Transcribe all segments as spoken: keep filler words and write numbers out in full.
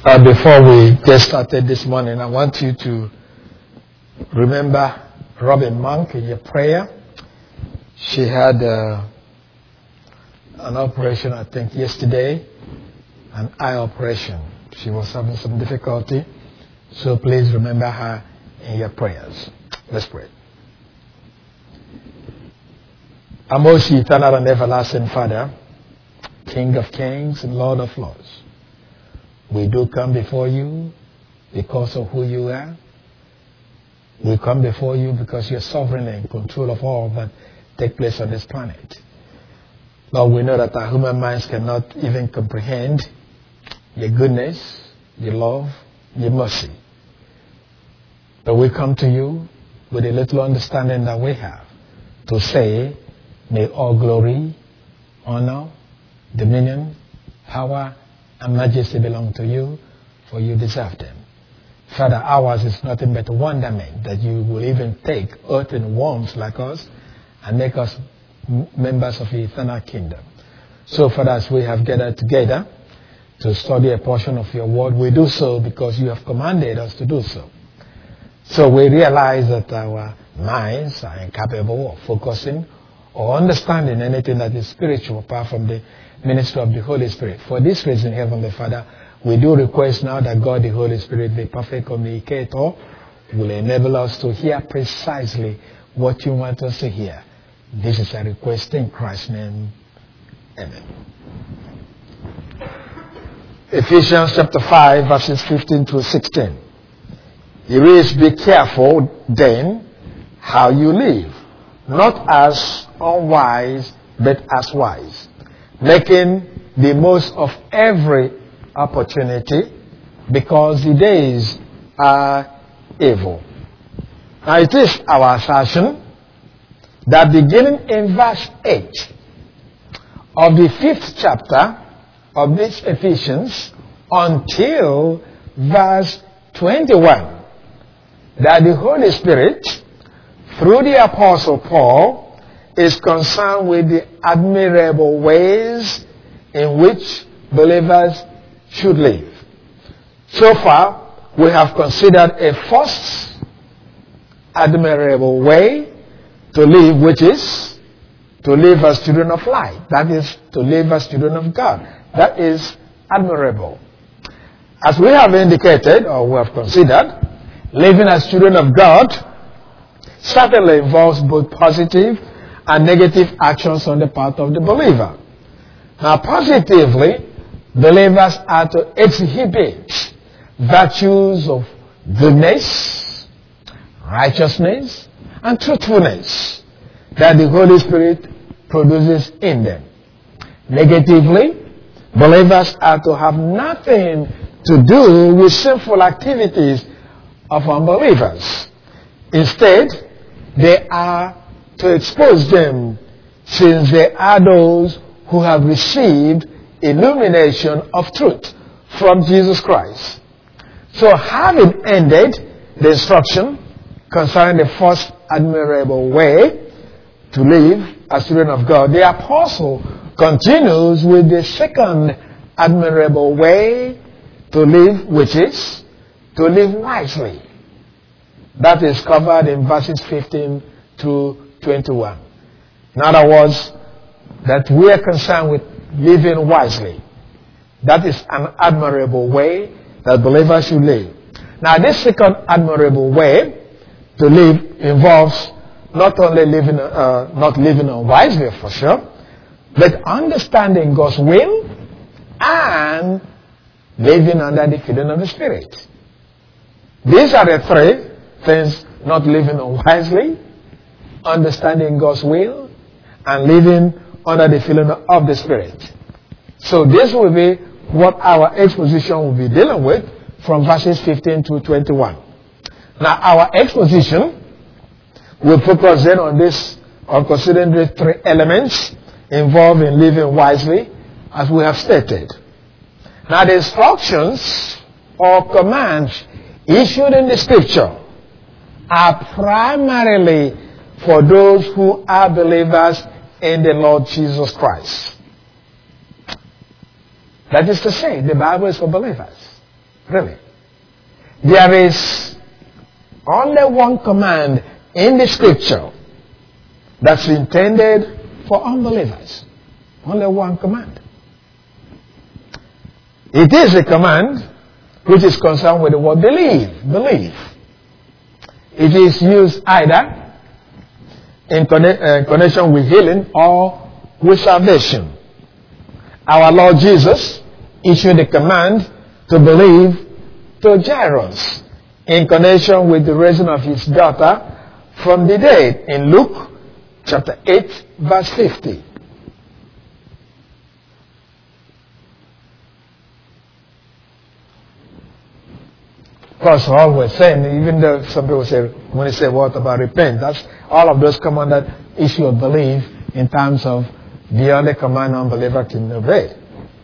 Uh, before we get started this morning, I want you to remember Robin Monk in your prayer. She had uh, an operation, I think, yesterday, an eye operation. She was having some difficulty, so please remember her in your prayers. Let's pray. Our most eternal and everlasting Father, King of kings and Lord of lords, we do come before you because of who you are. We come before you because you're sovereign and in control of all that take place on this planet. Lord, we know that our human minds cannot even comprehend your goodness, your love, your mercy. But we come to you with a little understanding that we have to say, may all glory, honor, dominion, power, and majesty belong to you, for you deserve them. Father, ours is nothing but wonderment that you will even take earthen worms like us and make us m- members of the eternal kingdom. So, Father, as we have gathered together to study a portion of your word, we do so because you have commanded us to do so. So we realize that our minds are incapable of focusing or understanding anything that is spiritual apart from the ministry of the Holy Spirit. For this reason, Heavenly Father, we do request now that God, the Holy Spirit, the perfect communicator, will enable us to hear precisely what you want us to hear. This is a request in Christ's name. Amen. Ephesians chapter five, verses fifteen to sixteen. It reads, be careful then how you live, not as unwise, but as wise, making the most of every opportunity, because the days are evil. Now it is our assertion that beginning in verse eight of the fifth chapter of this Ephesians until verse twenty-one, that the Holy Spirit, through the Apostle Paul, is concerned with the admirable ways in which believers should live. So far, we have considered a first admirable way to live, which is to live as children of light. That is, to live as children of God. That is admirable. As we have indicated, or we have considered, living as children of God certainly involves both positive and negative actions on the part of the believer. Now, positively, believers are to exhibit virtues of goodness, righteousness, and truthfulness that the Holy Spirit produces in them. Negatively, believers are to have nothing to do with sinful activities of unbelievers. Instead, they are to expose them, since they are those who have received illumination of truth from Jesus Christ. So, having ended the instruction concerning the first admirable way to live as children of God, the apostle continues with the second admirable way to live, which is to live wisely. That is covered in verses fifteen to twenty-one. In other words, that we are concerned with living wisely. That is an admirable way that believers should live. Now, this second admirable way to live involves not only living, uh, not living unwisely for sure, but understanding God's will and living under the feeding of the Spirit. These are the three things: not living unwisely, understanding God's will, and living under the feeling of the Spirit. So this will be what our exposition will be dealing with from verses fifteen to twenty-one. Now, our exposition will focus then on this, on considering the three elements involved in living wisely, as we have stated. Now, the instructions or commands issued in the Scripture are primarily for those who are believers in the Lord Jesus Christ. That is to say, the Bible is for believers. Really. There is only one command in the scripture that's intended for unbelievers. Only one command. It is a command which is concerned with the word believe. Believe. It is used either in conne- uh, connection with healing or with salvation. Our Lord Jesus issued a command to believe to Jairus in connection with the raising of his daughter from the dead in Luke chapter eight verse fifty. Of course, all we're saying, even though some people say, when they say what about repent, that's all of those come under issue of belief in terms of the only command unbeliever can obey.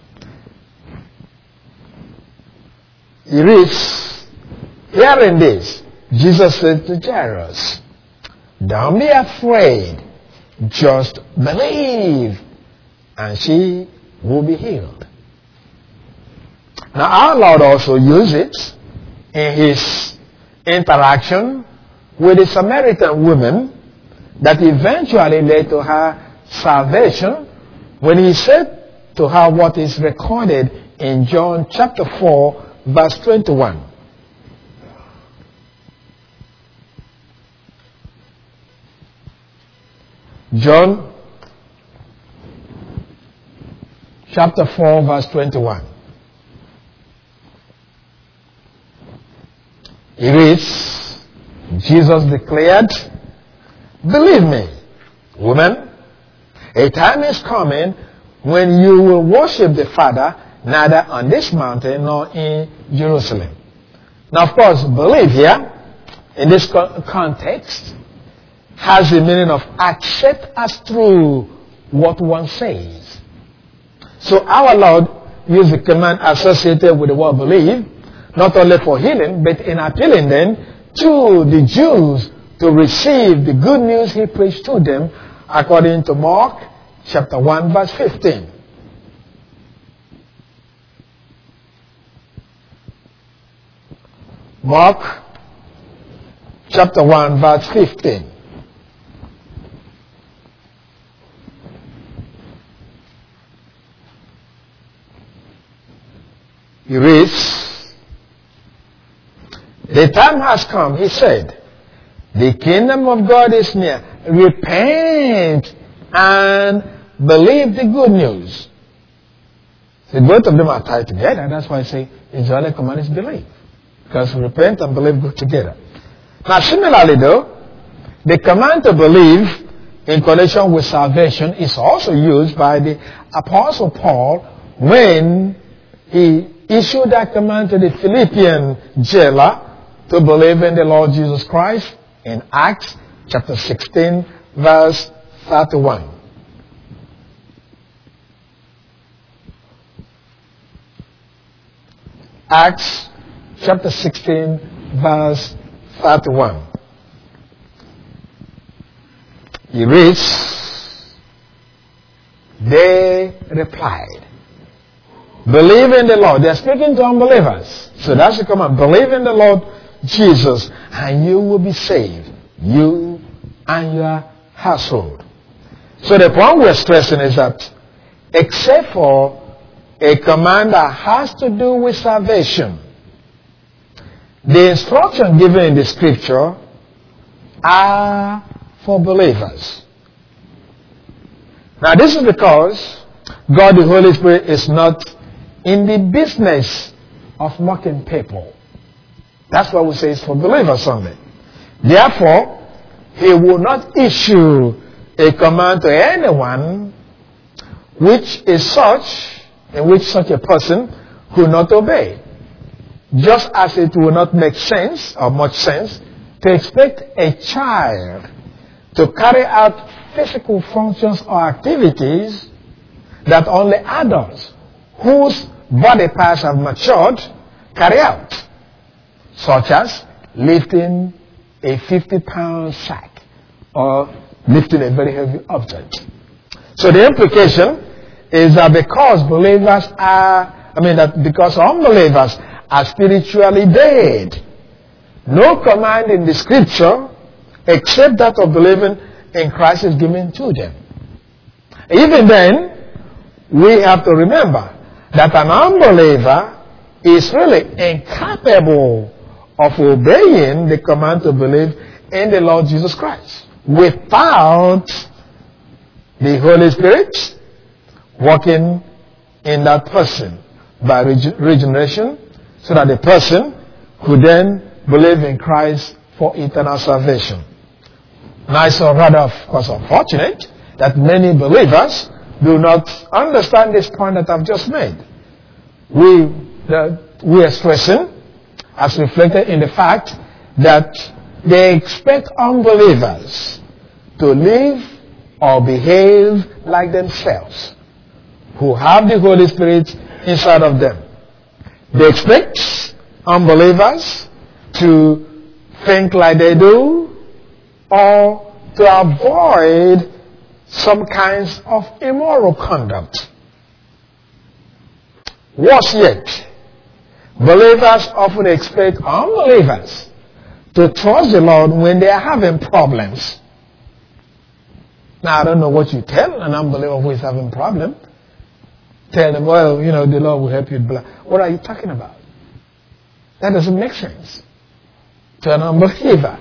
It is, hearing this, Jesus said to Jairus, don't be afraid, just believe, and she will be healed. Now our Lord also used it in his interaction with the Samaritan woman that eventually led to her salvation when he said to her what is recorded in John chapter four verse twenty-one. John chapter four verse twenty-one. It reads, Jesus declared, believe me, woman, a time is coming when you will worship the Father neither on this mountain nor in Jerusalem. Now, of course, believe here, in this context, has the meaning of accept as true what one says. So our Lord used the command associated with the word believe, not only for healing, but in appealing then to the Jews to receive the good news he preached to them, according to Mark chapter one verse fifteen. Mark chapter one verse fifteen. He reads, the time has come, he said, the kingdom of God is near. Repent and believe the good news. See, both of them are tied together. That's why I say the only command is believe. Because repent and believe go together. Now similarly though, the command to believe in connection with salvation is also used by the Apostle Paul when he issued that command to the Philippian jailer to believe in the Lord Jesus Christ in Acts chapter sixteen verse thirty-one. Acts chapter sixteen verse thirty-one. He reads, they replied, believe in the Lord. They're speaking to unbelievers. So that's the command. Believe in the Lord Jesus and you will be saved. You and your household. So the point we're stressing is that except for a command that has to do with salvation, the instruction given in the scripture are for believers. Now this is because God the Holy Spirit is not in the business of mocking people. That's why we say it's for believers only. Therefore, he will not issue a command to anyone which is such, in which such a person could not obey. Just as it will not make sense, or much sense, to expect a child to carry out physical functions or activities that only adults whose body parts have matured carry out, such as lifting a fifty pound sack or lifting a very heavy object. So the implication is that because believers are, I mean that because unbelievers are spiritually dead. No command in the scripture except that of believing in Christ is given to them. Even then, we have to remember that an unbeliever is really incapable of obeying the command to believe in the Lord Jesus Christ without the Holy Spirit working in that person by regeneration, so that the person could then believe in Christ for eternal salvation. Now it's rather, of course, unfortunate that many believers do not understand this point that I've just made. We, uh, we are stressing, as reflected in the fact that they expect unbelievers to live or behave like themselves, who have the Holy Spirit inside of them. They expect unbelievers to think like they do, or to avoid some kinds of immoral conduct. Worse yet, believers often expect unbelievers to trust the Lord when they are having problems. Now, I don't know what you tell an unbeliever who is having a problem. Tell them, well, you know, the Lord will help you. What are you talking about? That doesn't make sense to an unbeliever.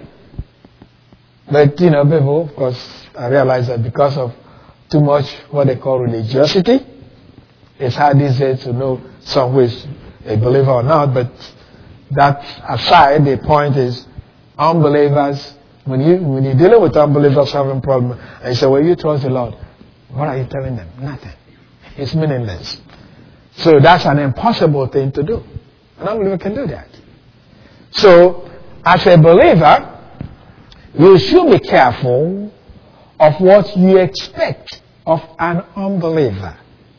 But, you know, people, of course, I realize that because of too much what they call religiosity, it's hard these days to know someone who is a believer or not. But that aside, the point is, unbelievers, when, you, when you're dealing with unbelievers having a problem, and you say, well, you trust the Lord, what are you telling them? Nothing. It's meaningless. So that's an impossible thing to do. An unbeliever can do that. So, as a believer, you should be careful of what you expect of an unbeliever.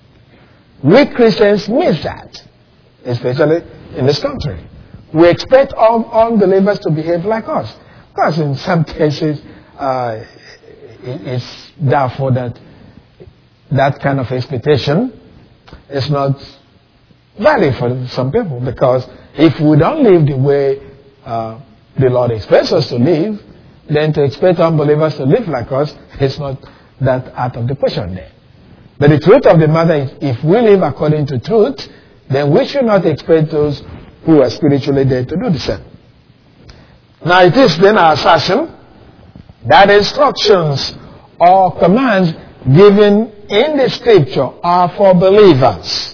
We Christians miss that, especially in this country. We expect all unbelievers to behave like us. Because in some cases, uh, it's therefore that that kind of expectation is not valid for some people. Because if we don't live the way uh, the Lord expects us to live, then to expect unbelievers to live like us is not that out of the question there. But the truth of the matter is, if we live according to truth, then we should not expect those who are spiritually dead to do the same. Now it is then our assertion that instructions or commands given in the scripture are for believers.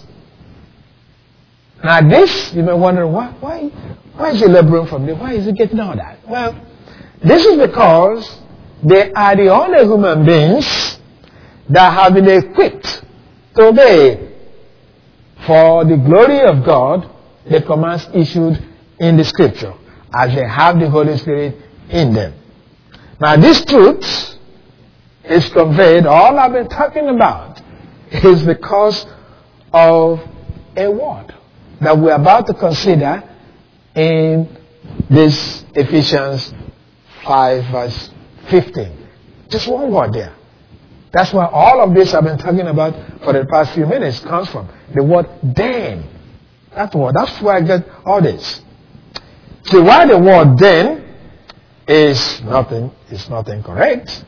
Now this, you may wonder, why, why, why is he laboring from this? Why is he getting all that? Well, this is because they are the only human beings that have been equipped to obey, for the glory of God, the commands issued in the scripture, as they have the Holy Spirit in them. Now this truth is conveyed, all I've been talking about is because of a word that we're about to consider in this Ephesians five verse fifteen. Just one word there. That's why all of this I've been talking about for the past few minutes comes from the word then. That word, that's where I get all this. See, why the word then is nothing, is not incorrect.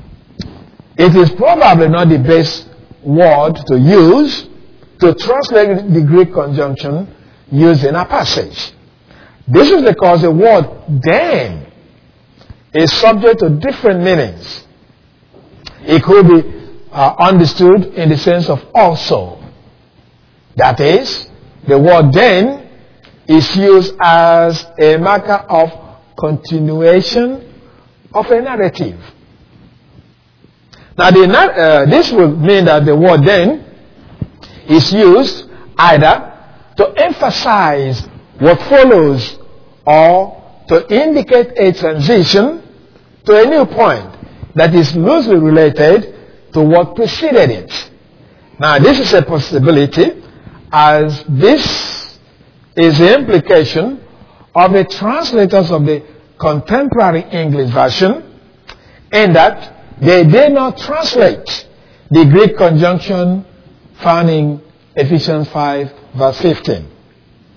It is probably not the best word to use to translate the Greek conjunction used in a passage. This is because the word then is subject to different meanings. It could be uh, understood in the sense of also. That is, the word then is used as a marker of continuation of a narrative. Now, the, uh, this would mean that the word then is used either to emphasize what follows or to indicate a transition to a new point that is loosely related to what preceded it. Now, this is a possibility, as this is the implication of the translators of the contemporary English version, in that they did not translate the Greek conjunction found in Ephesians five verse fifteen.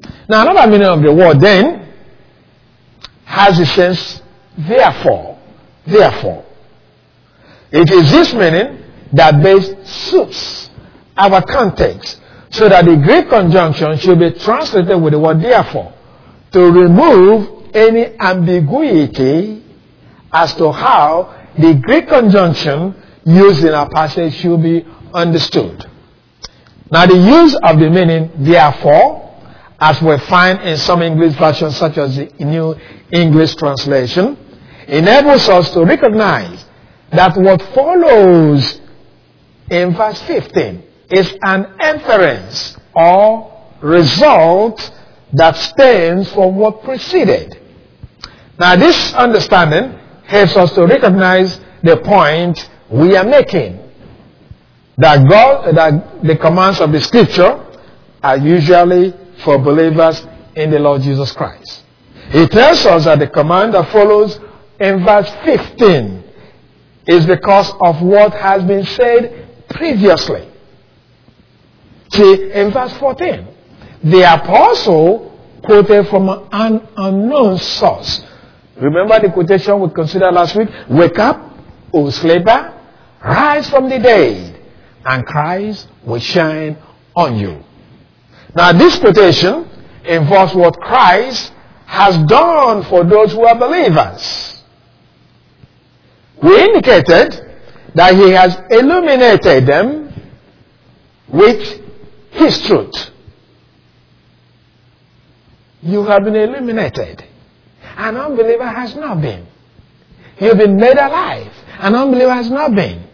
Now, another meaning of the word then has the sense therefore. Therefore. It is this meaning that best suits our context, so that the Greek conjunction should be translated with the word therefore to remove any ambiguity as to how the Greek conjunction used in our passage should be understood. Now, the use of the meaning therefore, as we find in some English versions such as the New English Translation, enables us to recognize that what follows in verse fifteen is an inference or result that stems from what preceded. Now, this understanding helps us to recognize the point we are making, that God, that the commands of the Scripture are usually for believers in the Lord Jesus Christ. He tells us that the command that follows in verse fifteen is because of what has been said previously. See, in verse fourteen, the apostle quoted from an unknown source. Remember the quotation we considered last week? Wake up, O sleeper, rise from the dead, and Christ will shine on you. Now, this quotation involves what Christ has done for those who are believers. We indicated that he has illuminated them with his truth. You have been illuminated. An unbeliever has not been. You've been made alive. An unbeliever has not been.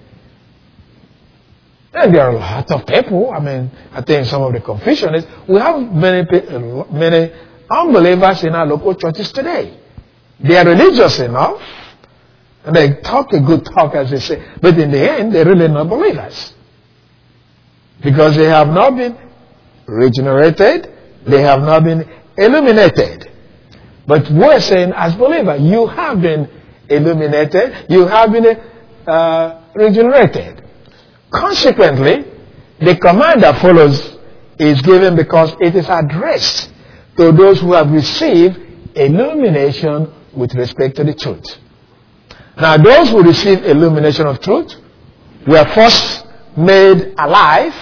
And there are a lot of people, I mean, I think some of the confusion is, we have many many unbelievers in our local churches today. They are religious enough, and they talk a good talk, as they say, but in the end, they're really not believers. Because they have not been regenerated, they have not been illuminated. But we're saying, as believers, you have been illuminated, you have been uh, regenerated. Consequently, the command that follows is given because it is addressed to those who have received illumination with respect to the truth. Now, those who receive illumination of truth were first made alive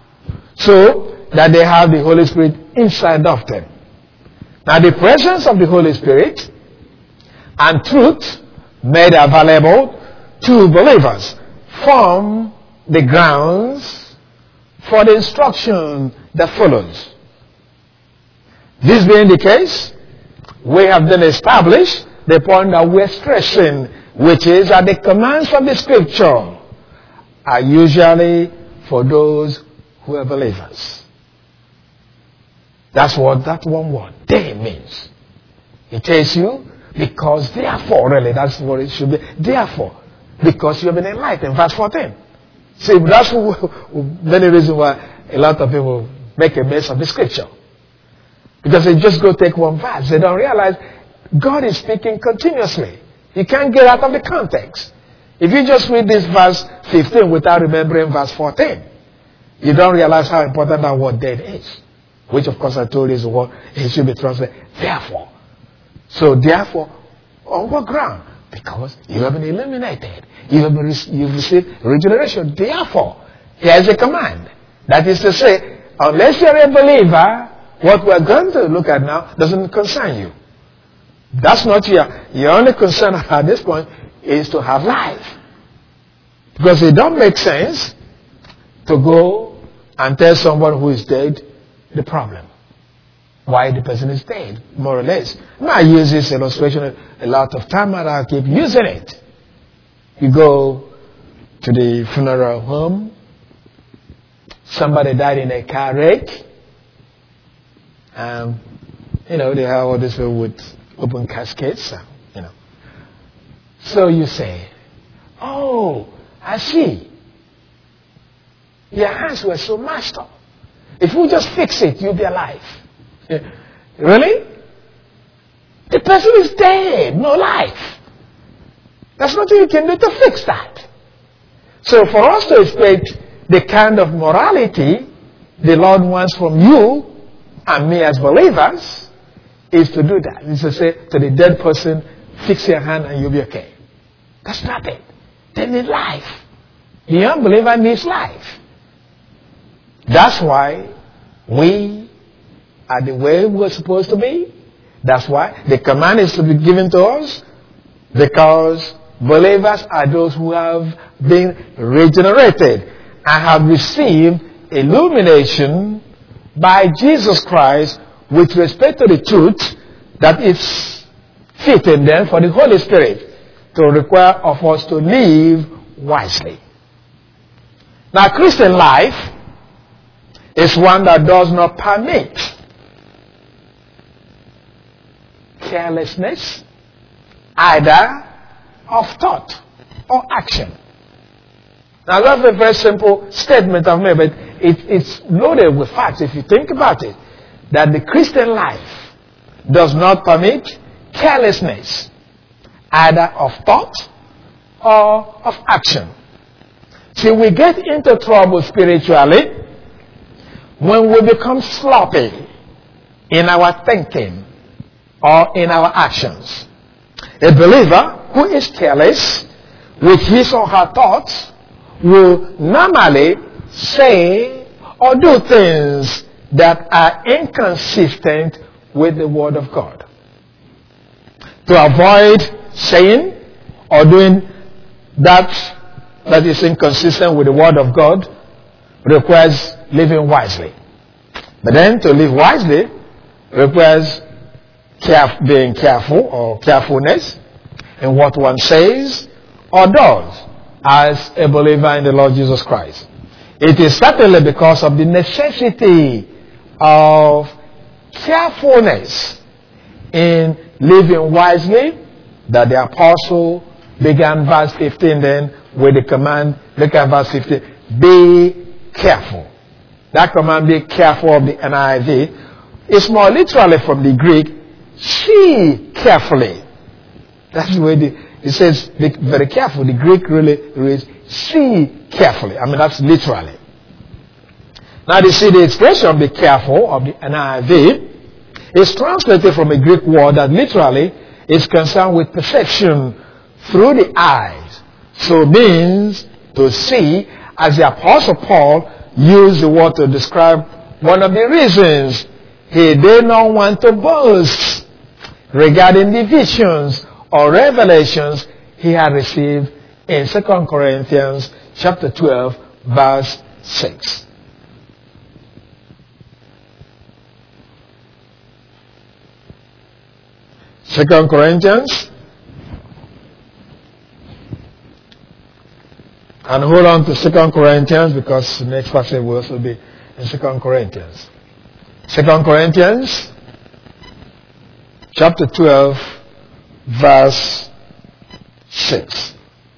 so that they have the Holy Spirit inside of them. Now, the presence of the Holy Spirit and truth made available to believers form the grounds for the instruction that follows. This being the case, we have then established the point that we're stressing, which is that the commands of the Scripture are usually for those who are believers. That's what that one word, they, means. It tells you, because therefore, really, that's what it should be. Therefore, because you have been enlightened. Verse fourteen. See, that's many reasons why a lot of people make a mess of the Scripture. Because they just go take one verse. They don't realize God is speaking continuously. You can't get out of the context. If you just read this verse fifteen without remembering verse fourteen, you don't realize how important that word then is. Which, of course, I told you is the word, it should be translated, therefore. So, therefore, on what ground? Because you have been illuminated. You have been, you've received regeneration. Therefore, here's a command. That is to say, unless you're a believer, what we're going to look at now doesn't concern you. That's not your, your only concern at this point is to have life. Because it don't make sense to go and tell someone who is dead the problem. Why the person is dead, more or less. Now, I use this illustration a lot of time and I'll keep using it. You go to the funeral home, somebody died in a car wreck, um, you know, they have all this with open caskets, you know. So you say, oh, I see. Your hands were so messed up. If you just fix it, you'll be alive. Really? The person is dead, no life. There's nothing you can do to fix that. So for us to expect the kind of morality the Lord wants from you and me as believers is to do that. Is to say to the dead person, fix your hand and you'll be okay. That's not it. They need life. The unbeliever needs life. That's why we are the way we're supposed to be. That's why the command is to be given to us, because believers are those who have been regenerated and have received illumination by Jesus Christ with respect to the truth that is fitting then for the Holy Spirit to require of us to live wisely. Now, Christian life is one that does not permit carelessness, either of thought or action. Now, that's a very simple statement I've made, but it, it's loaded with facts if you think about it. That the Christian life does not permit carelessness, either of thought or of action. See, we get into trouble spiritually when we become sloppy in our thinking or in our actions. A believer who is careless with his or her thoughts will normally say or do things that are inconsistent with the Word of God. To avoid saying or doing that that is inconsistent with the Word of God requires living wisely. But then to live wisely requires caref- being careful or carefulness in what one says or does as a believer in the Lord Jesus Christ. It is certainly because of the necessity of carefulness in living wisely that the apostle began verse fifteen then with the command. Look at verse fifteen. Be careful. That command, be careful, of the N I V, is more literally from the Greek, see carefully. That's the way the, it says, be very careful. The Greek really reads, see carefully. I mean, that's literally. Now, you see the expression, be careful, of the N I V, is translated from a Greek word that literally is concerned with perception through the eyes. So it means to see, as the Apostle Paul used the word to describe one of the reasons he did not want to boast regarding the visions or revelations he had received in Second Corinthians chapter twelve, verse six. Second Corinthians, and hold on to Second Corinthians because the next passage will also be in Second Corinthians. Second Corinthians chapter twelve, verse six.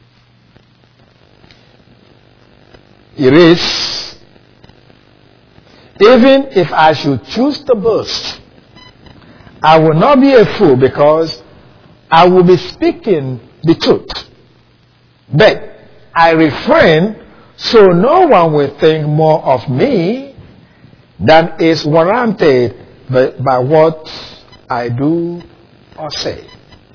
It is, even if I should choose to boast, I will not be a fool, because I will be speaking the truth. But I refrain so no one will think more of me than is warranted by, by what I do or say.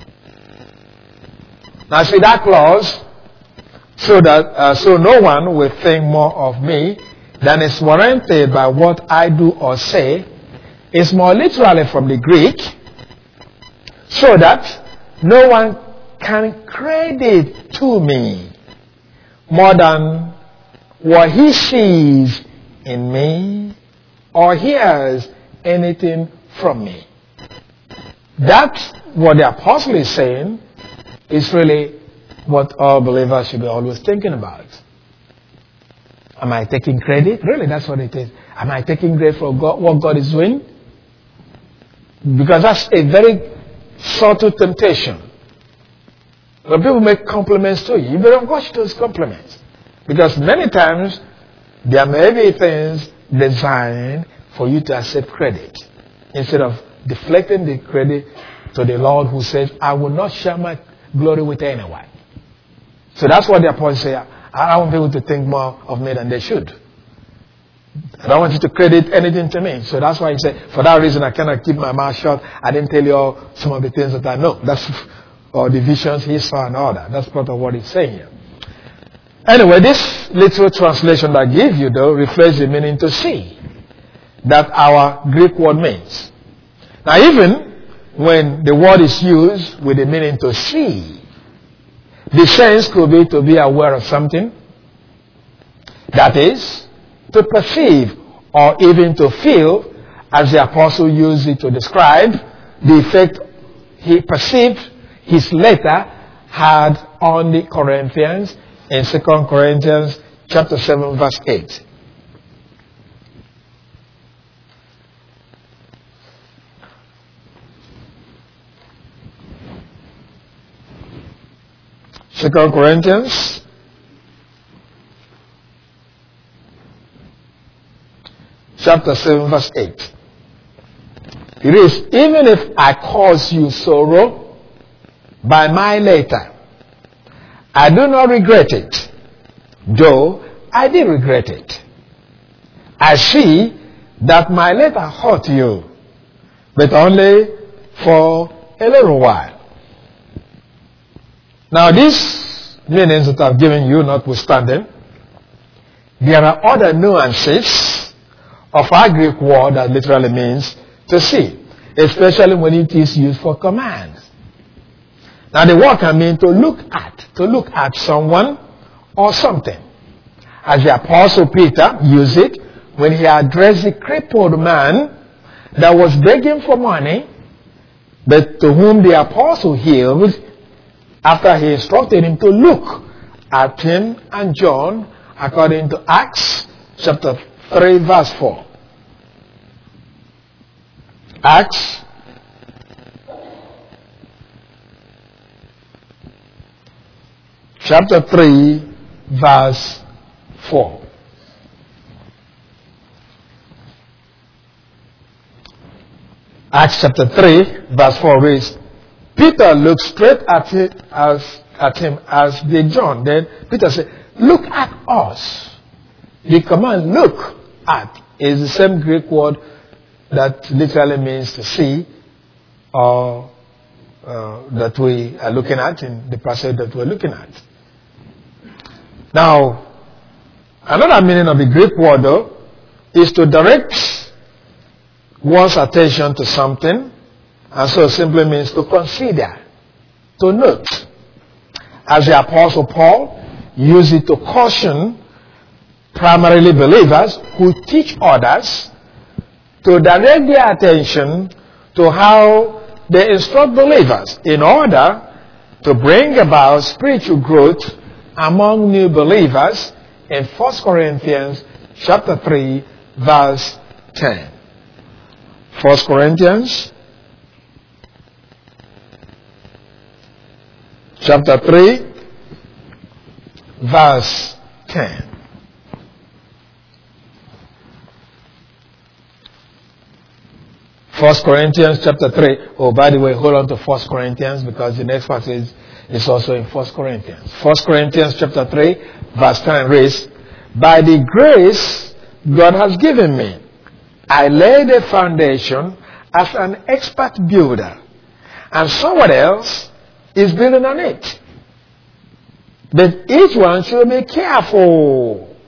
Now see that clause, so that uh, so no one will think more of me than is warranted by what I do or say, is more literally from the Greek, so that no one can credit to me more than what he sees in me or hears anything from me. That's what the apostle is saying is really what all believers should be always thinking about. Am I taking credit? Really, that's what it is. Am I taking credit for God, what God is doing? Because that's a very subtle temptation. When people make compliments to you, you better watch those compliments. Because many times, there may be things designed for you to accept credit, instead of deflecting the credit to the Lord, who says, I will not share my glory with anyone. So that's what the apostle says. I don't want people to think more of me than they should. I don't want you to credit anything to me. So that's why he said, for that reason, I cannot keep my mouth shut. I didn't tell you all some of the things that I know. That's, or the visions he saw and all that. That's part of what he's saying here. Anyway, this literal translation that I give you, though, reflects the meaning to see that our Greek word means. Now, even when the word is used with the meaning to see, the sense could be to be aware of something. That is, to perceive or even to feel, as the apostle used it to describe the effect he perceived his letter had on the Corinthians in Second Corinthians chapter seven verse eight. Second Corinthians chapter seven verse eight. It is, even if I cause you sorrow by my letter, I do not regret it, though I did regret it. I see that my letter hurt you, but only for a little while. Now these meanings that I've given you notwithstanding, there are other nuances of our Greek word that literally means to see, especially when it is used for commands. Now the word can mean to look at, to look at someone or something. As the Apostle Peter used it when he addressed the crippled man that was begging for money, but to whom the Apostle healed after he instructed him to look at him and John, according to Acts chapter three verse four. Acts chapter three verse four. Acts chapter three verse four reads, Peter looked straight at him as, at him as did John. Then Peter said, look at us. The command look at is the same Greek word that literally means to see, or uh, that we are looking at in the passage that we're looking at. Now, another meaning of the Greek word, though, is to direct one's attention to something, and so it simply means to consider, to note. As the Apostle Paul used it to caution primarily believers who teach others to direct their attention to how they instruct believers in order to bring about spiritual growth among new believers in First Corinthians chapter three verse ten. First Corinthians chapter three verse ten. First Corinthians chapter three. Oh, by the way, hold on to First Corinthians because the next passage is also in First Corinthians. First Corinthians chapter three, verse ten reads, by the grace God has given me, I laid a foundation as an expert builder, and someone else is building on it. But each one should be careful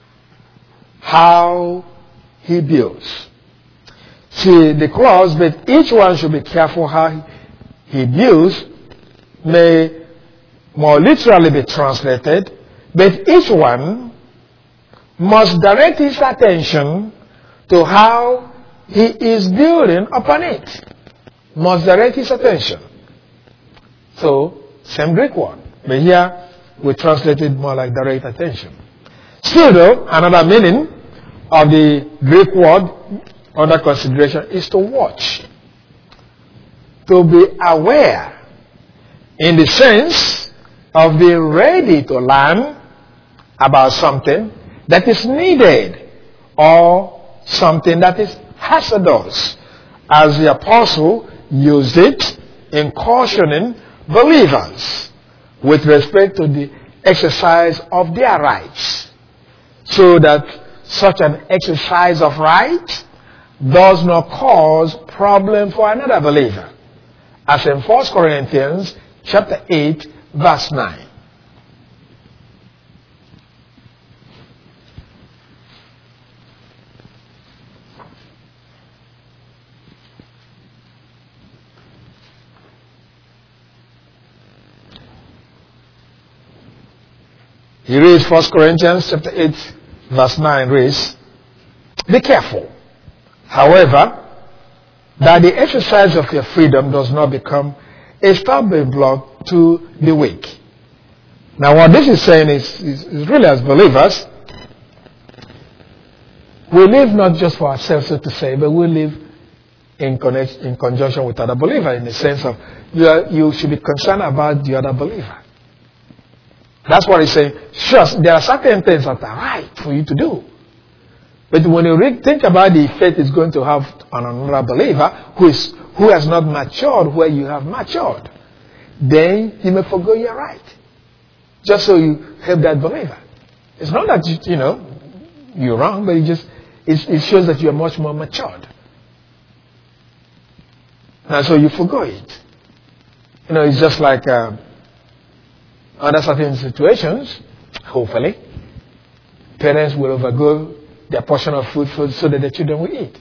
how he builds. See, the clause, but each one should be careful how he builds, may more literally be translated, but each one must direct his attention to how he is building upon it. Must direct his attention. So, same Greek word, but here we translate it more like direct attention. Still though, another meaning of the Greek word under consideration is to watch, to be aware, in the sense of being ready to learn about something that is needed or something that is hazardous, as the apostle used it in cautioning believers with respect to the exercise of their rights, so that such an exercise of right does not cause problem for another believer, as in First Corinthians chapter eight, verse nine. He reads First Corinthians chapter eight, verse nine reads, "Be careful, however, that the exercise of your freedom does not become a stumbling block to the weak." Now what this is saying is, is, is really, as believers, we live not just for ourselves, so to say, but we live in, connect, in conjunction with other believers, in the sense of you, are, you should be concerned about the other believer. That's what he's saying. Sure, there are certain things that are right for you to do. But when you really think about the effect it's going to have on another believer who is who has not matured where you have matured, then you may forgo your right. Just so you help that believer. It's not that you, you know you're wrong, but it just it, it shows that you are much more matured. And so you forgo it. You know, it's just like um, under certain situations, hopefully, parents will overgo their portion of food so that the children will eat.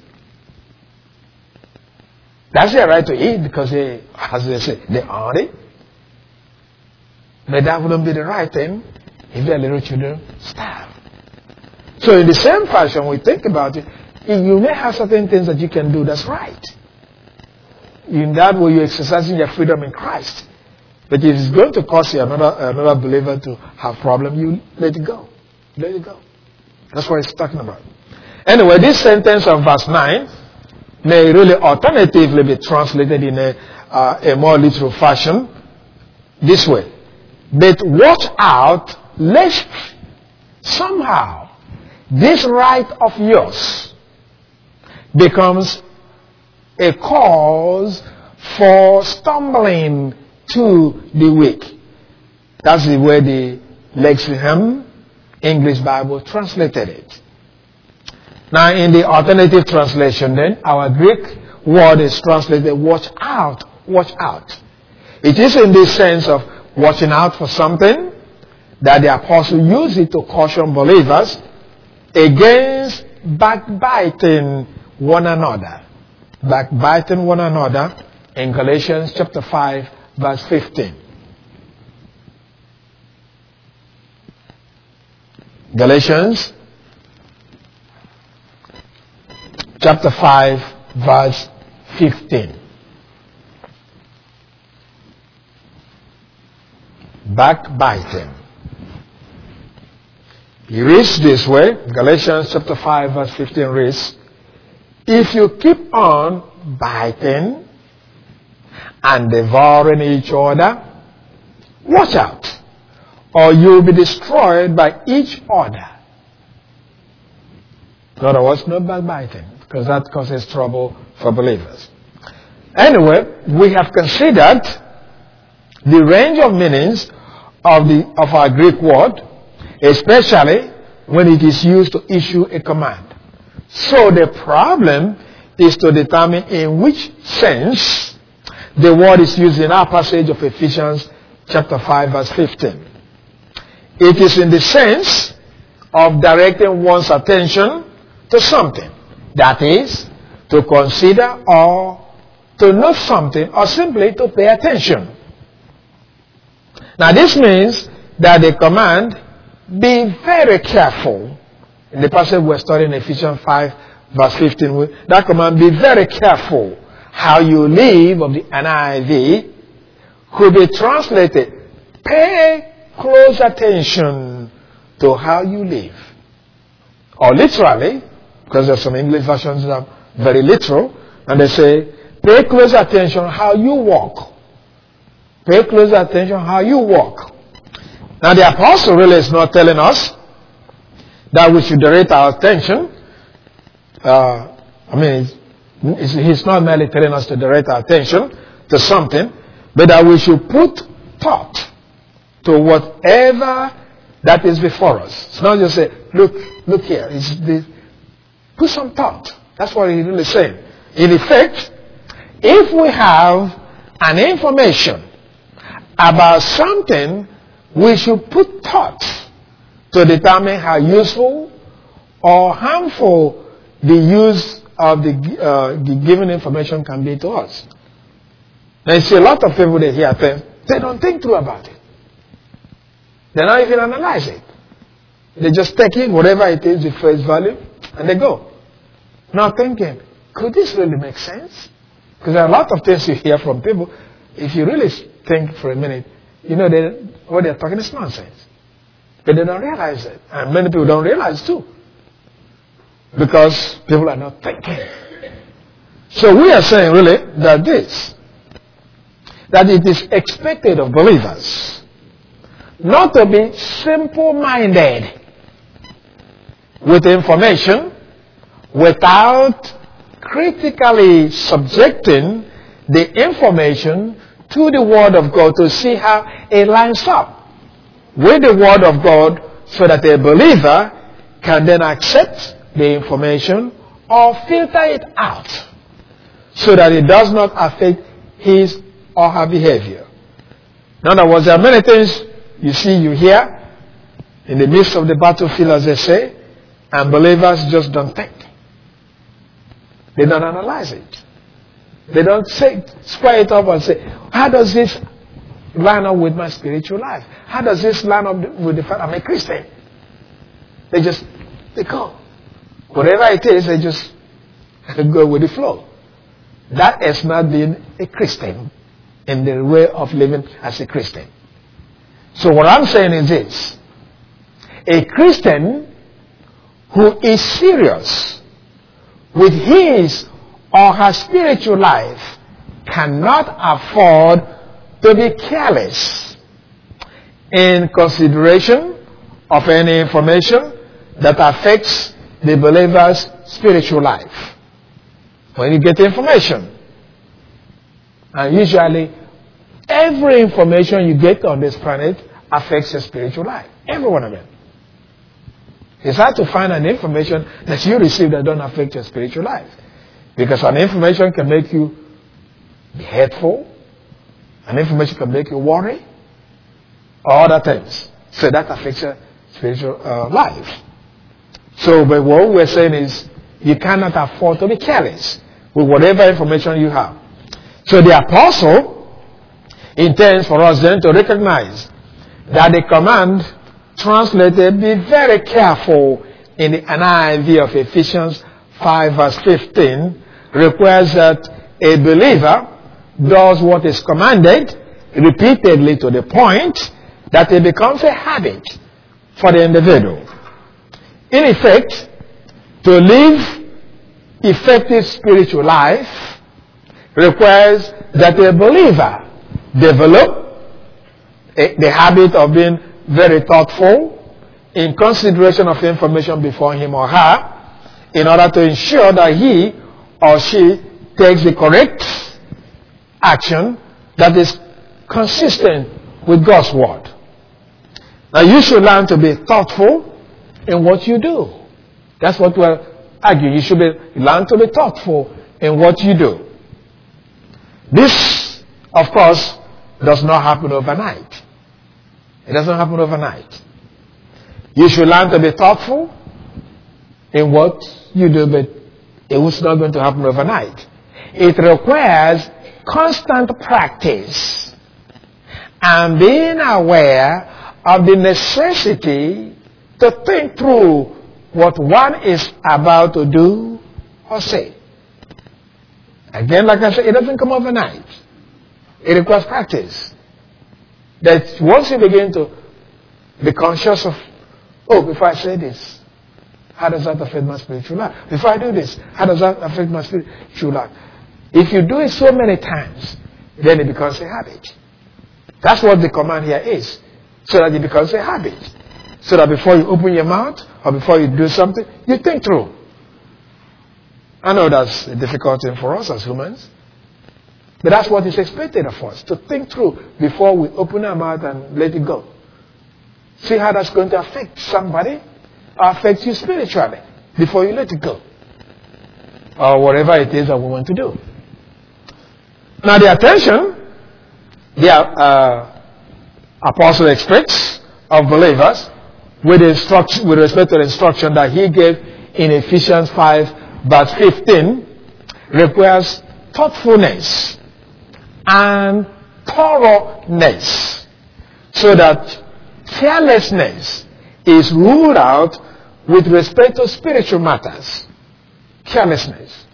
That's their right to eat because they, as they say, they earn it. But that wouldn't be the right thing if their little children starve. So in the same fashion, we think about it, you may have certain things that you can do that's right. In that way, you're exercising your freedom in Christ. But if it's going to cause you another another believer to have problem, you let it go. Let it go. That's what it's talking about. Anyway, this sentence of verse nine may really alternatively be translated in a, uh, a more literal fashion this way. But watch out lest somehow this right of yours becomes a cause for stumbling to the weak. That's the way the Lexham English Bible translated it. Now in the alternative translation then, our Greek word is translated watch out, watch out. It is in the sense of watching out for something that the apostle used it to caution believers against backbiting one another. Backbiting one another in Galatians chapter five, verse fifteen. Galatians chapter five, verse fifteen. Backbiting. He reads this way. Galatians chapter five, verse fifteen reads, "If you keep on biting and devouring each other, watch out, or you'll be destroyed by each other." In other words, no backbiting, because that causes trouble for believers. Anyway, we have considered the range of meanings of the of our Greek word, especially when it is used to issue a command. So the problem is to determine in which sense the word is used in our passage of Ephesians chapter five, verse fifteen. It is in the sense of directing one's attention to something. That is, to consider or to know something, or simply to pay attention. Now this means that the command, be very careful. In the passage we're studying, Ephesians five, verse fifteen, that command, be very careful how you live, of the N I V, could be translated, pay close attention to how you live. Or literally, because there are some English versions that are very literal, and they say, pay close attention how you walk. Pay close attention how you walk. Now the apostle really is not telling us that we should direct our attention. Uh, I mean, it's, he's not merely telling us to direct our attention to something, but that we should put thought to whatever that is before us. It's not just say, look, look here. It's the, put some thought. That's what he's really saying. In effect, if we have an information about something, we should put thought to determine how useful or harmful the use of the, uh, the given information can be to us. Now you see a lot of people they hear things, they don't think through about it. They don't even analyze it. They just take it, whatever it is, with face value, and they go. Not thinking, could this really make sense? Because there are a lot of things you hear from people. If you really think for a minute, you know they, what they're talking is nonsense. But they don't realize it. And many people don't realize too. Because people are not thinking. So we are saying really that this, that it is expected of believers not to be simple-minded with information without critically subjecting the information to the Word of God to see how it lines up with the Word of God so that a believer can then accept the information or filter it out so that it does not affect his or her behavior. In other words, there are many things you see, you hear in the midst of the battlefield, as they say, and believers just don't think. They don't analyze it. They don't say, square it up and say, how does this line up with my spiritual life? How does this line up with the fact I'm a Christian? They just, they go. Whatever it is, they just go with the flow. That is not being a Christian in the way of living as a Christian. So what I'm saying is this. A Christian who is serious with his or her spiritual life cannot afford to be careless in consideration of any information that affects the believer's spiritual life. When you get information, and usually every information you get on this planet affects your spiritual life. Every one of them. It's hard to find an information that you receive that don't affect your spiritual life. Because an information can make you be hateful. An information can make you worry. Or other things. So that affects your spiritual uh, life. So but what we're saying is you cannot afford to be careless with whatever information you have. So the apostle intends for us then to recognize that the command translated, be very careful in the N I V of Ephesians five verse fifteen, requires that a believer does what is commanded repeatedly to the point that it becomes a habit for the individual. In effect, to live effective spiritual life requires that a believer develop a, the habit of being very thoughtful in consideration of information before him or her in order to ensure that he or she takes the correct action that is consistent with God's word. Now you should learn to be thoughtful in what you do. That's what we're arguing. You should be, learn to be thoughtful in what you do. This, of course, does not happen overnight. It doesn't happen overnight. You should learn to be thoughtful in what you do, but it was not going to happen overnight. It requires constant practice and being aware of the necessity to think through what one is about to do or say. Again, like I said, it doesn't come overnight. It requires practice. That once you begin to be conscious of, oh, before I say this, how does that affect my spiritual life? Before I do this, how does that affect my spiritual life? If you do it so many times, then it becomes a habit. That's what the command here is. So that it becomes a habit. So that before you open your mouth or before you do something, you think through. I know that's a difficult thing for us as humans. But that's what is expected of us, to think through before we open our mouth and let it go. See how that's going to affect somebody, or affect you spiritually before you let it go. Or whatever it is that we want to do. Now the attention the uh, apostle expects of believers with, instruction, with respect to the instruction that he gave in Ephesians five verse fifteen requires thoughtfulness and thoroughness, so that carelessness is ruled out with respect to spiritual matters. Carelessness.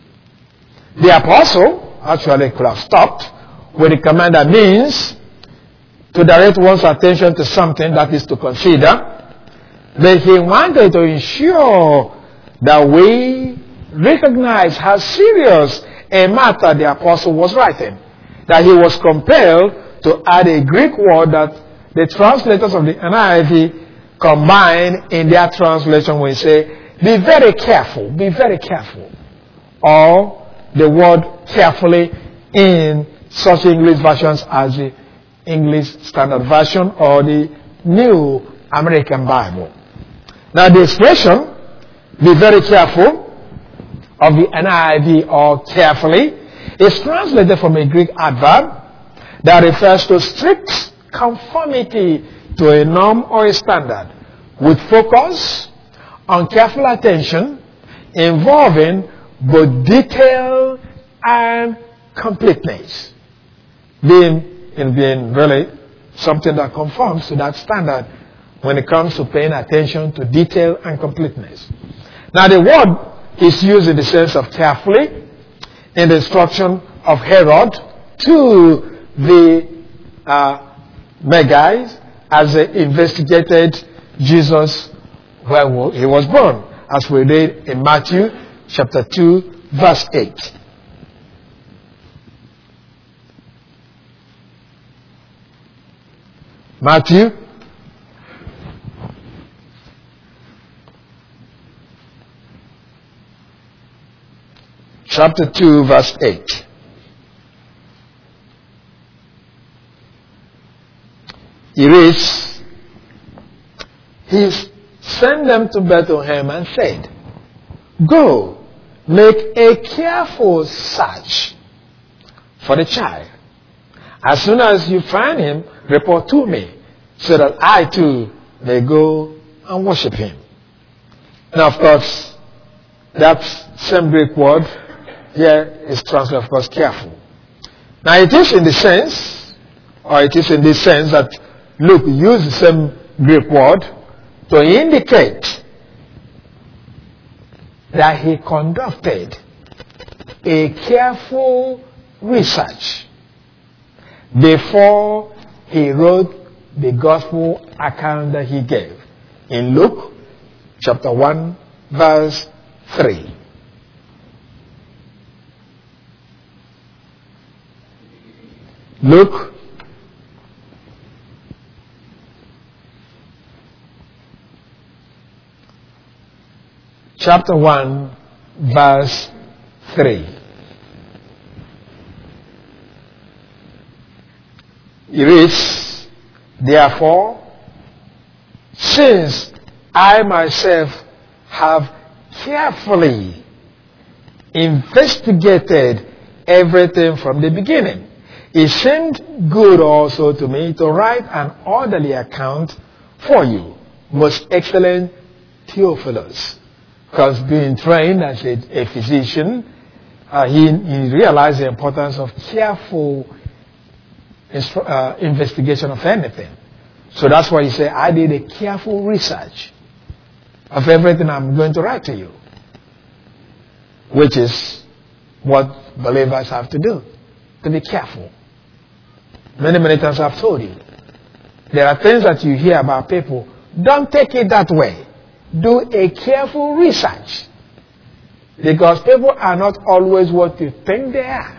The apostle actually could have stopped with the command that means to direct one's attention to something that is to consider, but he wanted to ensure that we recognize how serious a matter the apostle was writing, that he was compelled to add a Greek word that the translators of the N I V combine in their translation when they say, be very careful, be very careful. Or the word carefully in such English versions as the English Standard Version or the New American Bible. Now the expression, be very careful, of the N I V or carefully, is translated from a Greek adverb that refers to strict conformity to a norm or a standard, with focus on careful attention involving both detail and completeness. Being, in being really something that conforms to that standard when it comes to paying attention to detail and completeness. Now the word is used in the sense of carefully in the instruction of Herod to the uh, Magi as they investigated Jesus where he was born, as we read in Matthew chapter two verse eight. Matthew chapter two verse eight. It reads, he sent them to Bethlehem and said, go, make a careful search for the child. As soon as you find him, report to me, so that I too may go and worship him. Now, of course, that same Greek word here is translated, of course, careful. Now, it is in the sense, or it is in this sense that Luke used the same Greek word to indicate that he conducted a careful research before he wrote the gospel account that he gave in Luke chapter one verse three. Luke chapter one verse three. It reads, therefore, since I myself have carefully investigated everything from the beginning, it seemed good also to me to write an orderly account for you, most excellent Theophilus. Because being trained as a, a physician, uh, he, he realized the importance of careful uh, investigation of anything. So that's why he said, I did a careful research of everything I'm going to write to you. Which is what believers have to do, to be careful. Many, many times I've told you, there are things that you hear about people, don't take it that way. Do a careful research. Because people are not always what you think they are.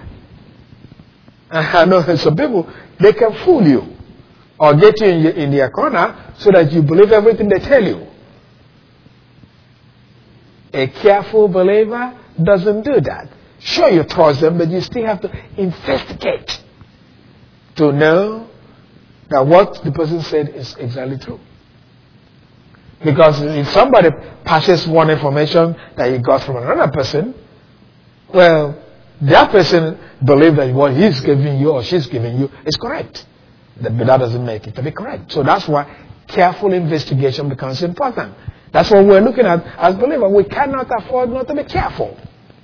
I know some people, they can fool you or get you in, your, in their corner so that you believe everything they tell you. A careful believer doesn't do that. Sure, you trust them, but you still have to investigate to know that what the person said is exactly true. Because if somebody passes one information that he got from another person, well, that person believes that what he's giving you or she's giving you is correct. But that doesn't make it to be correct. So that's why careful investigation becomes important. That's what we're looking at as believers. We cannot afford not to be careful.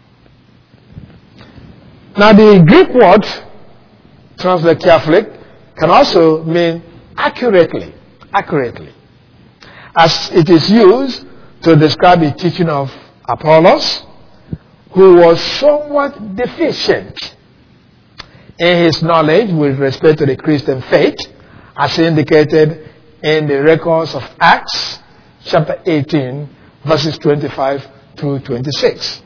Now the Greek word, translated carefully, can also mean accurately. Accurately. As it is used to describe the teaching of Apollos, who was somewhat deficient in his knowledge with respect to the Christian faith, as indicated in the records of Acts, chapter eighteen, verses twenty-five through twenty-six.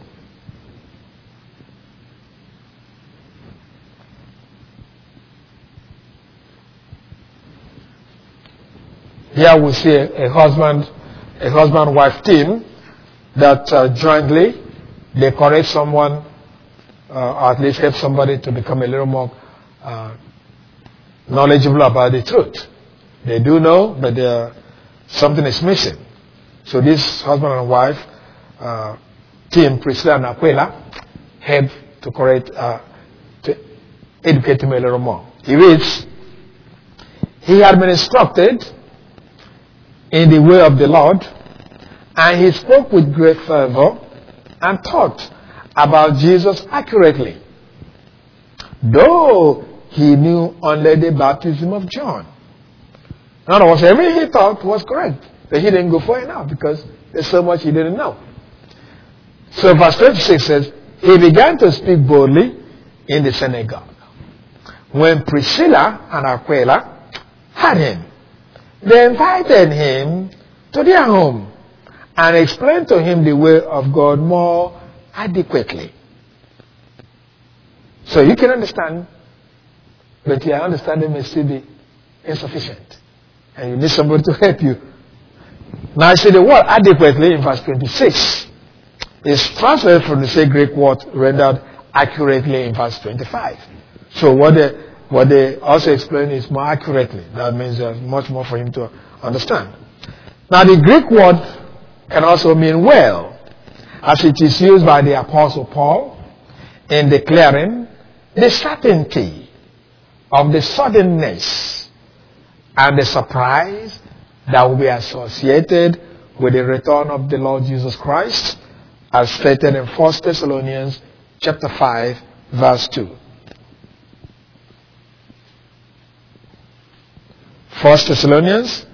Here we see a, a husband, a husband-wife team that uh, jointly they correct someone, uh, or at least help somebody to become a little more uh, knowledgeable about the truth. They do know, but uh, something is missing. So this husband and wife uh, team, Priscilla and Aquila, help to correct, uh, to educate him a little more. He reads, he had been instructed in the way of the Lord, and he spoke with great fervor and taught about Jesus accurately, though he knew only the baptism of John. In other words, everything he taught was correct, but he didn't go far enough because there's so much he didn't know. So verse twenty-six says, he began to speak boldly in the synagogue. When Priscilla and Aquila had him, they invited him to their home and explained to him the way of God more adequately. So you can understand, but your understanding may still be insufficient. And you need somebody to help you. Now I see the word adequately in verse twenty-six is translated from the same Greek word rendered accurately in verse twenty-five. So what they, what they also explain is more accurately. That means there's much more for him to understand. Now the Greek word can also mean well, as it is used by the Apostle Paul in declaring the certainty of the suddenness and the surprise that will be associated with the return of the Lord Jesus Christ, as stated in First Thessalonians chapter five, verse two. First Thessalonians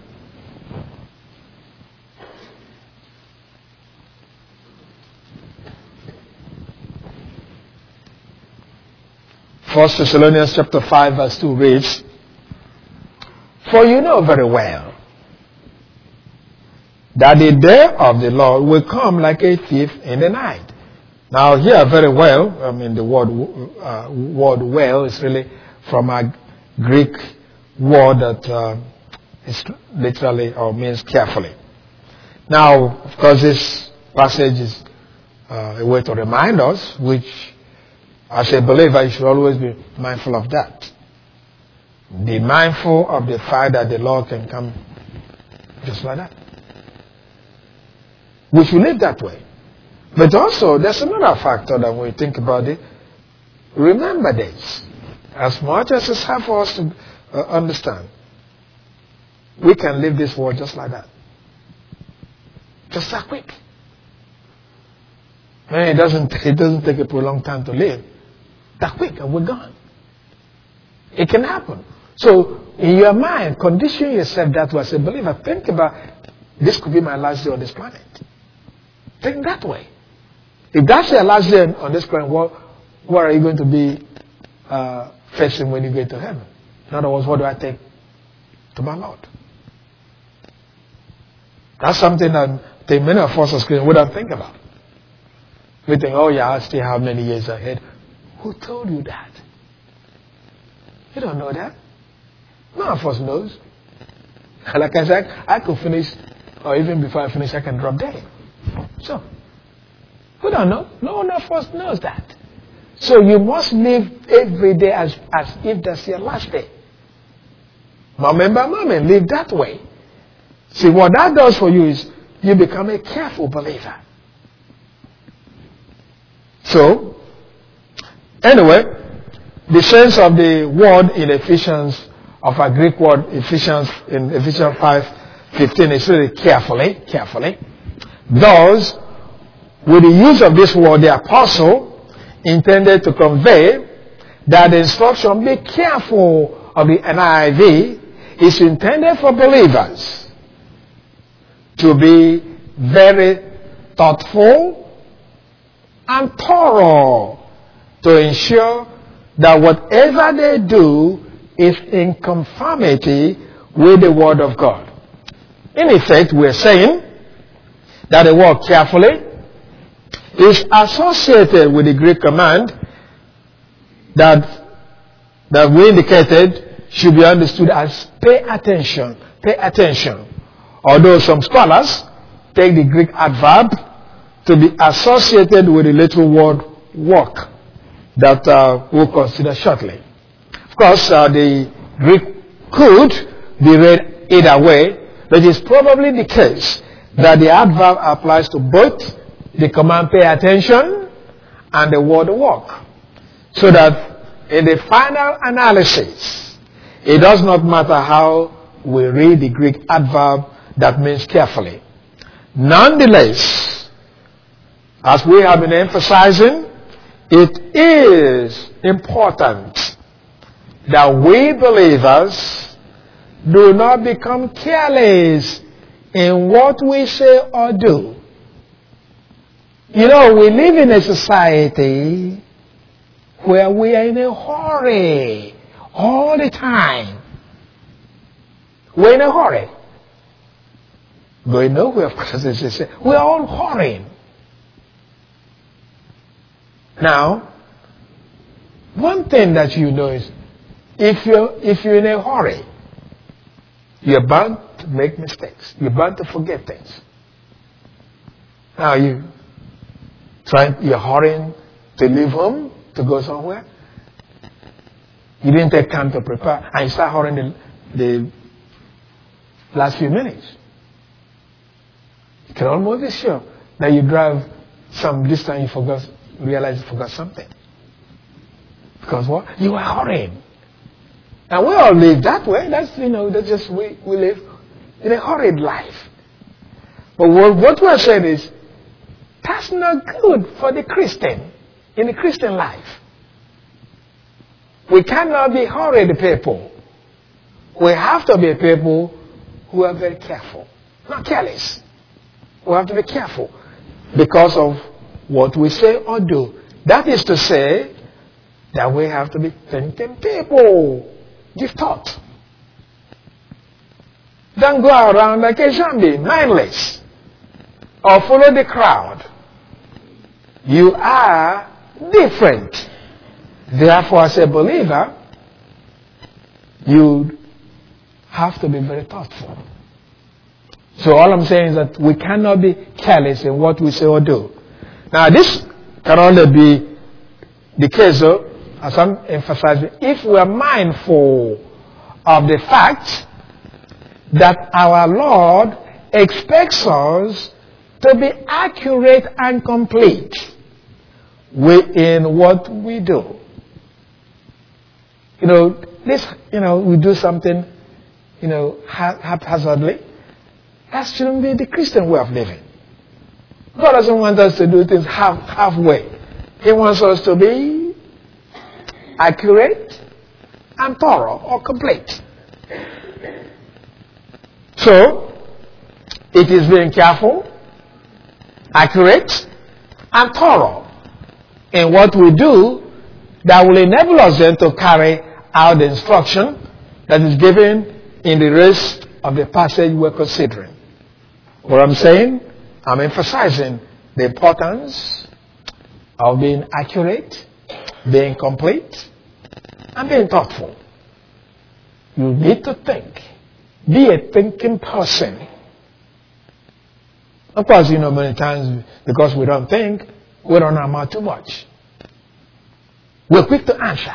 First Thessalonians chapter five, verse two reads, for you know very well that the day of the Lord will come like a thief in the night. Now here very well, I mean the word uh, word well is really from a Greek word that uh, is literally or means carefully. Now, of course, this passage is uh, a way to remind us, which as a believer you should always be mindful of that. Be mindful of the fact that the Lord can come just like that. We should live that way. But also, there's another factor that when we think about it. Remember this. As much as it's hard for us to uh, understand, we can live this world just like that. Just that quick. Man, it doesn't, it doesn't take a prolonged time to live. That quick, and we're gone. It can happen. So, in your mind, condition yourself that way as a believer. Think about, this could be my last day on this planet. Think that way. If that's your last day on this planet, what, what are you going to be uh, facing when you get to heaven? In other words, what do I take to my Lord? That's something that I think many of us as Christians wouldn't think about. We think, oh yeah, I still have many years ahead. Who told you that? You don't know that. None of us knows. Like I said, I could finish, or even before I finish, I can drop dead. So, we don't know. No one of us knows that. So you must live every day as, as if that's your last day. Moment by moment, live that way. See, what that does for you is you become a careful believer. So, anyway, the sense of the word in Ephesians, of a Greek word, Ephesians, in Ephesians five fifteen, is really carefully, carefully. Thus, with the use of this word, the apostle intended to convey that the instruction, be careful, of the N I V, is intended for believers to be very thoughtful and thorough to ensure that whatever they do is in conformity with the Word of God. In effect, we're saying that the word carefully is associated with the Greek command that, that we indicated should be understood as pay attention, pay attention. Although some scholars take the Greek adverb to be associated with the literal word work that uh, we'll consider shortly. Of course, uh, the Greek could be read either way, but it's probably the case that the adverb applies to both the command pay attention and the word work. So that in the final analysis, it does not matter how we read the Greek adverb that means carefully. Nonetheless, as we have been emphasizing, it is important that we believers do not become careless in what we say or do. You know, we live in a society where we are in a hurry all the time. We're in a hurry. Going nowhere, of course, as they say. We're all hurrying. Now, one thing that you know is, if you're, if you're in a hurry, you're bound to make mistakes. You're bound to forget things. Now, you trying, you're hurrying to leave home, to go somewhere. You didn't take time to prepare, and you start hurrying the, the last few minutes. You can almost be sure that you drive some distance, you forgot, realize you forgot something. Because what? You were hurrying. And we all live that way. That's, you know, that's just, we, we live in a hurried life. But what, what we're saying is, that's not good for the Christian, in the Christian life. We cannot be hurried people. We have to be people who are very careful, not careless. We have to be careful because of what we say or do. That is to say that we have to be thinking people. Give thought. Don't go around like a zombie, mindless, or follow the crowd. You are different. Therefore, as a believer, you have to be very thoughtful. So all I'm saying is that we cannot be careless in what we say or do. Now, this can only be the case, though, as I'm emphasizing, if we are mindful of the fact that our Lord expects us to be accurate and complete within what we do. You know, this, you know, we do something, you know, haphazardly. That shouldn't be the Christian way of living. God doesn't want us to do things half halfway. He wants us to be accurate and thorough or complete. So, it is being careful, accurate, and thorough in what we do that will enable us then to carry out the instruction that is given in the rest of the passage we're considering. What I'm saying, I'm emphasizing the importance of being accurate, being complete, and being thoughtful. You need to think. Be a thinking person. Of course, you know, many times, because we don't think, we don't amount too much. We're quick to answer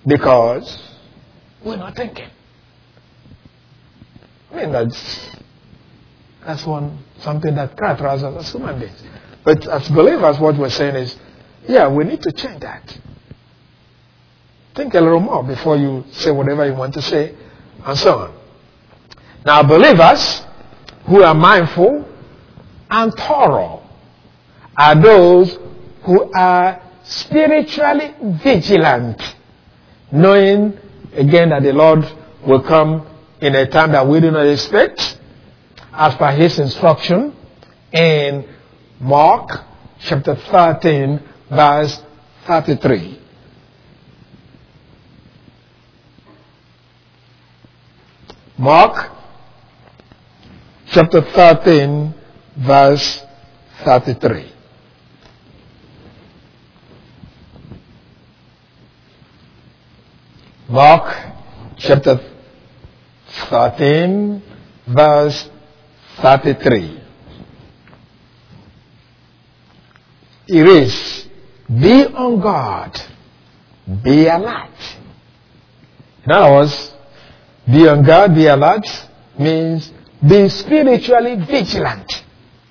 because we're not thinking. I mean, that's That's one something that characterizes us as human beings. But as believers, what we're saying is, yeah, we need to change that. Think a little more before you say whatever you want to say, and so on. Now, believers who are mindful and thorough are those who are spiritually vigilant, knowing again that the Lord will come in a time that we do not expect, as per his instruction in Mark chapter thirteen, verse thirty-three. Mark chapter thirteen, verse thirty-three. Mark chapter thirteen, verse thirty-three. It is, be on guard, be alert. In other words, be on guard, be alert means be spiritually vigilant.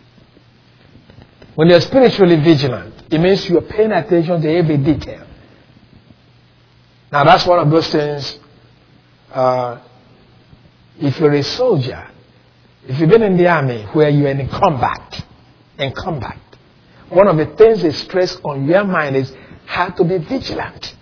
When you're spiritually vigilant, it means you're paying attention to every detail. Now that's one of those things, uh, if you're a soldier, if you've been in the army where you're in combat, in combat, one of the things they stress on your mind is how to be vigilant.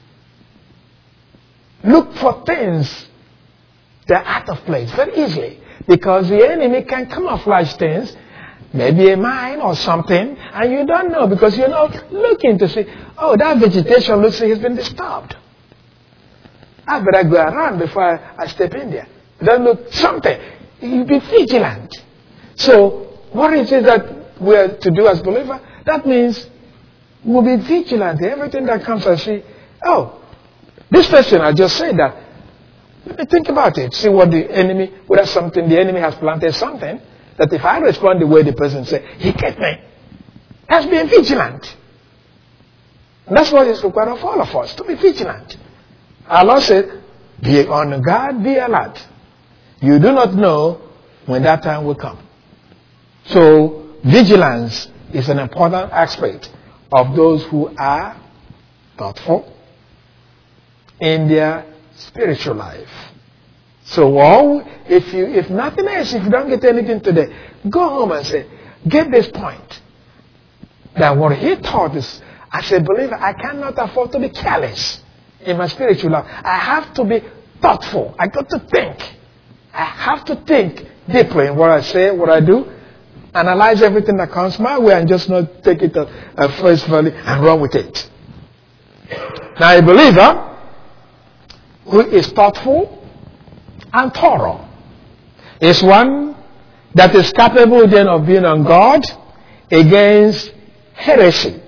Look for things that are out of place very easily, because the enemy can camouflage things, maybe a mine or something, and you don't know because you're not looking to see, oh, that vegetation looks like it's been disturbed. I better go around before I, I step in there. It doesn't look something. You be vigilant. So, what is it that we're to do as believers? That means we'll be vigilant. Everything that comes, I see, oh, this person, I just said that. Let me think about it. See what the enemy, whether something, the enemy has planted something, that if I respond the way the person said, he get me. That's being vigilant. And that's what is required of all of us, to be vigilant. Our Lord said, be on guard, be alert. You do not know when that time will come. So, vigilance is an important aspect of those who are thoughtful in their spiritual life. So, all, if you, if nothing else, if you don't get anything today, go home and say, get this point. That what he taught is, as a believer, I cannot afford to be careless in my spiritual life. I have to be thoughtful. I got to think. I have to think deeply in what I say, what I do, analyze everything that comes my way and just not take it at face value and run with it. Now, a believer who is thoughtful and thorough is one that is capable then of being on guard against heresy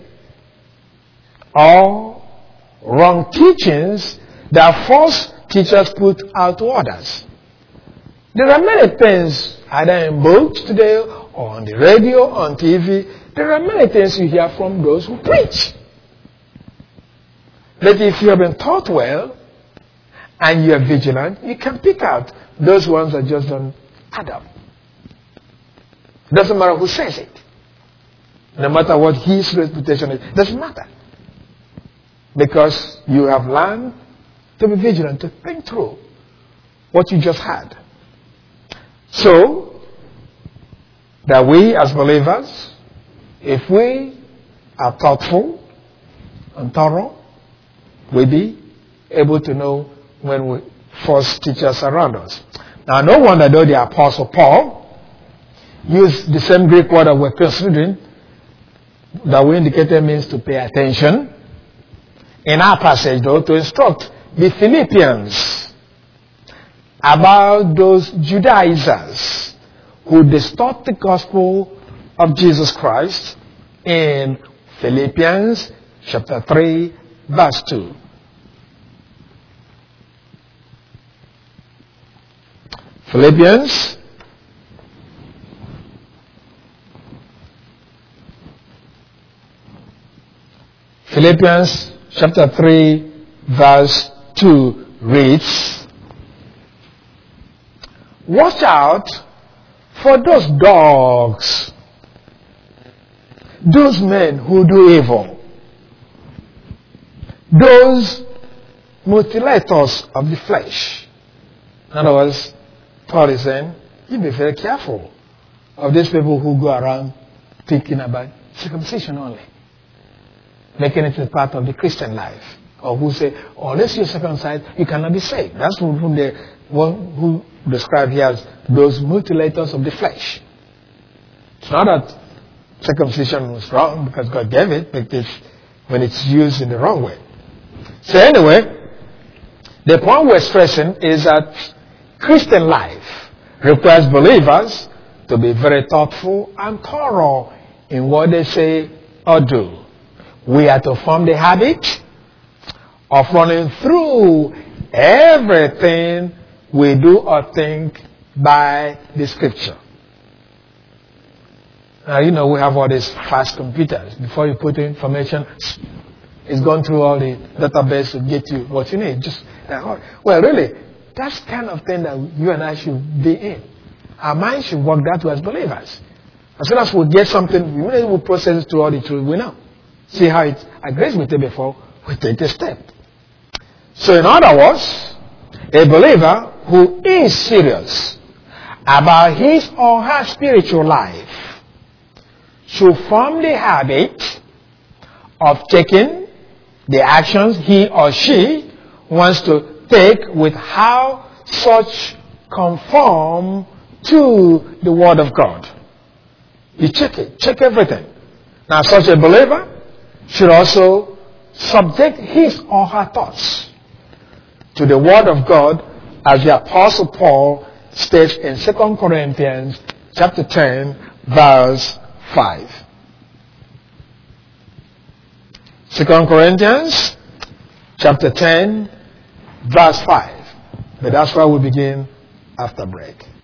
or wrong teachings that false teachers put out to others. There are many things, either in books today, or on the radio, on T V, there are many things you hear from those who preach. But if you have been taught well, and you are vigilant, you can pick out those ones that just don't add up. It doesn't matter who says it. No matter what his reputation is, it doesn't matter. Because you have learned to be vigilant, to think through what you just had. So, that we as believers, if we are thoughtful and thorough, we'll be able to know when we false teachers around us. Now, no wonder though the Apostle Paul used the same Greek word that we're considering, that we indicated means to pay attention. In our passage, though, to instruct the Philippians about those Judaizers who distort the gospel of Jesus Christ in Philippians chapter three, verse two. Philippians Philippians chapter three, verse two reads, watch out For those dogs, those men who do evil, those mutilators of the flesh. In other words, Paul is saying, you be very careful of these people who go around thinking about circumcision only, making it a part of the Christian life, or who say, oh, unless you're circumcised, you cannot be saved. That's who, who they one who described here as those mutilators of the flesh. It's not that circumcision was wrong because God gave it, but it's when it's used in the wrong way. So anyway, the point we're stressing is that Christian life requires believers to be very thoughtful and thorough in what they say or do. We are to form the habit of running through everything we do or think by the scripture. Now, you know, we have all these fast computers. Before you put in information, it's gone through all the database to get you what you need. Just well, really, that's the kind of thing that you and I should be in. Our minds should work that way as believers. As soon as we get something, we will process it to all the truth we know. See how it agrees with it before we take a step. So in other words, a believer who is serious about his or her spiritual life should form the habit of taking the actions he or she wants to take with how such conform to the Word of God. You check it, check everything. Now, such a believer should also subject his or her thoughts to the Word of God, as the Apostle Paul states in Second Corinthians chapter ten, verse five. Second Corinthians chapter ten, verse five. But that's where we begin after break.